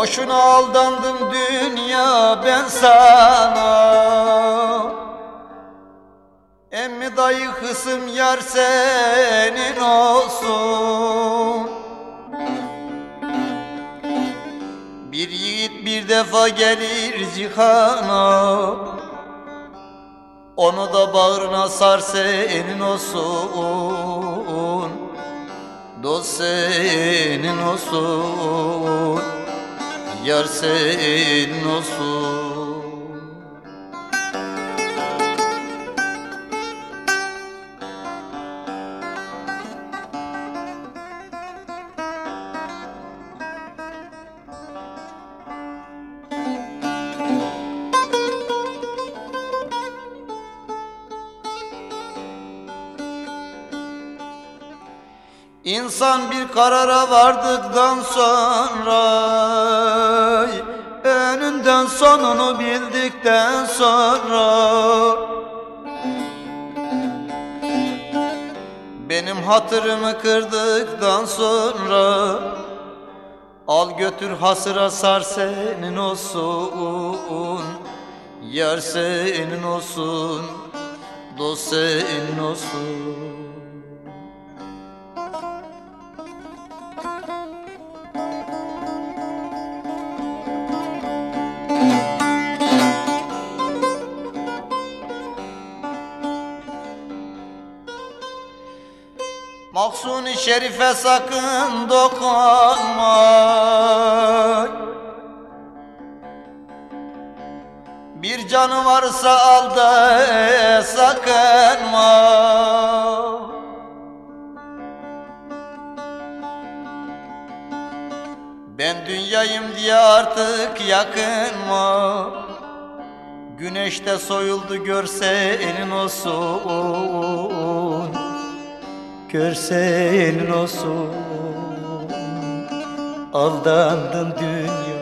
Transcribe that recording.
Boşuna aldandım dünya ben sana. Emmi dayı kısım yar senin olsun. Bir yiğit bir defa gelir cihana, onu da bağrına sar senin olsun. Dost senin olsun, yar senin olsun. İnsan bir karara vardıktan sonra, önünden sonunu bildikten sonra, benim hatırımı kırdıktan sonra, al götür hasıra sar senin olsun, yar senin olsun, dost senin olsun. Mahzun-i Şerif'e sakın dokunma, bir canı varsa al da sakınma. Ben dünyayım diye artık yakınma, güneşte soyuldu görse elin olsun, görse elin olsun. Aldandın dünya